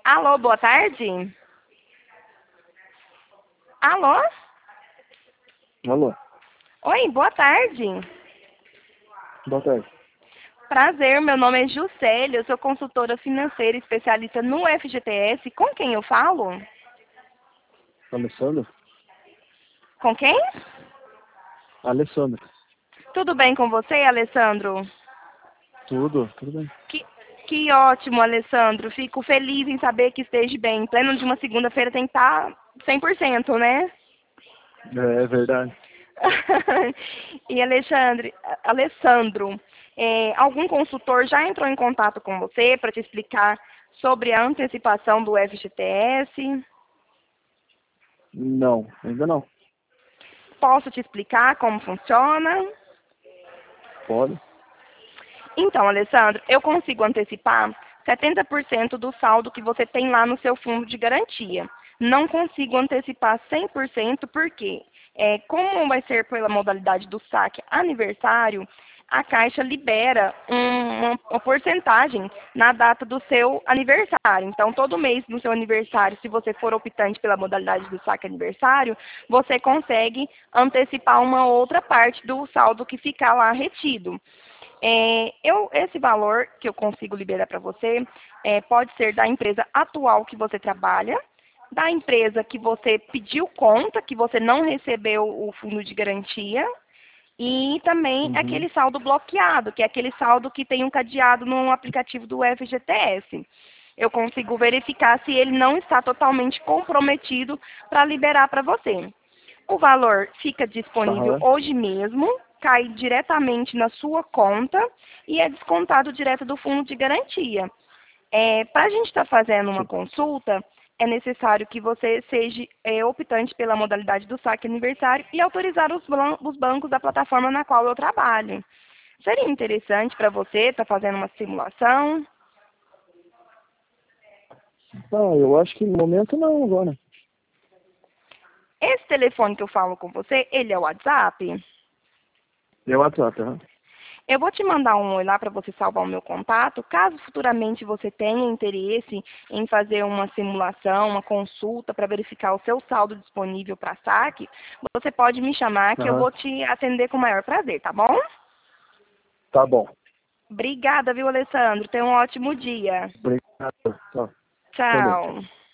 Alô, boa tarde? Alô? Alô, Oi, boa tarde. boa tarde. Prazer, meu nome é Juscelia, eu sou consultora financeira especialista no FGTS. Com quem eu falo? Alessandro? Com quem? Alessandro. Tudo bem com você, Alessandro? Tudo bem. Que, que ótimo, Alessandro. Fico feliz em saber que esteja bem. Em pleno de uma segunda-feira tem que estar 100%, né? É verdade. E Alessandro, algum consultor já entrou em contato com você para te explicar sobre a antecipação do FGTS? Não, ainda não. Posso te explicar como funciona? Pode? Então, Alessandro, eu consigo antecipar 70% do saldo que você tem lá no seu fundo de garantia. Não consigo antecipar 100% porque, como vai ser pela modalidade do saque aniversário, a Caixa libera uma porcentagem na data do seu aniversário. Então, todo mês no seu aniversário, se você for optante pela modalidade do saque aniversário, você consegue antecipar uma outra parte do saldo que ficar lá retido. Esse valor que eu consigo liberar para você pode ser da empresa atual que você trabalha, da empresa que você pediu conta, que você não recebeu o fundo de garantia, e também Uhum. aquele saldo bloqueado, que é aquele saldo que tem um cadeado no aplicativo do FGTS. Eu consigo verificar se ele não está totalmente comprometido para liberar para você. O valor fica disponível Aham. hoje mesmo, cai diretamente na sua conta e é descontado direto do fundo de garantia. Para a gente estar fazendo uma Sim. consulta, é necessário que você seja optante pela modalidade do saque aniversário e autorizar os bancos da plataforma na qual eu trabalho. Seria interessante para você estar fazendo uma simulação? Eu acho que no momento não agora. Esse telefone que eu falo com você, ele é o WhatsApp? É o WhatsApp, aham. Eu vou te mandar um oi lá para você salvar o meu contato. Caso futuramente você tenha interesse em fazer uma simulação, uma consulta para verificar o seu saldo disponível para saque, você pode me chamar que eu Aham. vou te atender com o maior prazer, tá bom? Tá bom. Obrigada, viu, Alessandro? Tenha um ótimo dia. Obrigado. Tchau. Também, tchau. Tchau.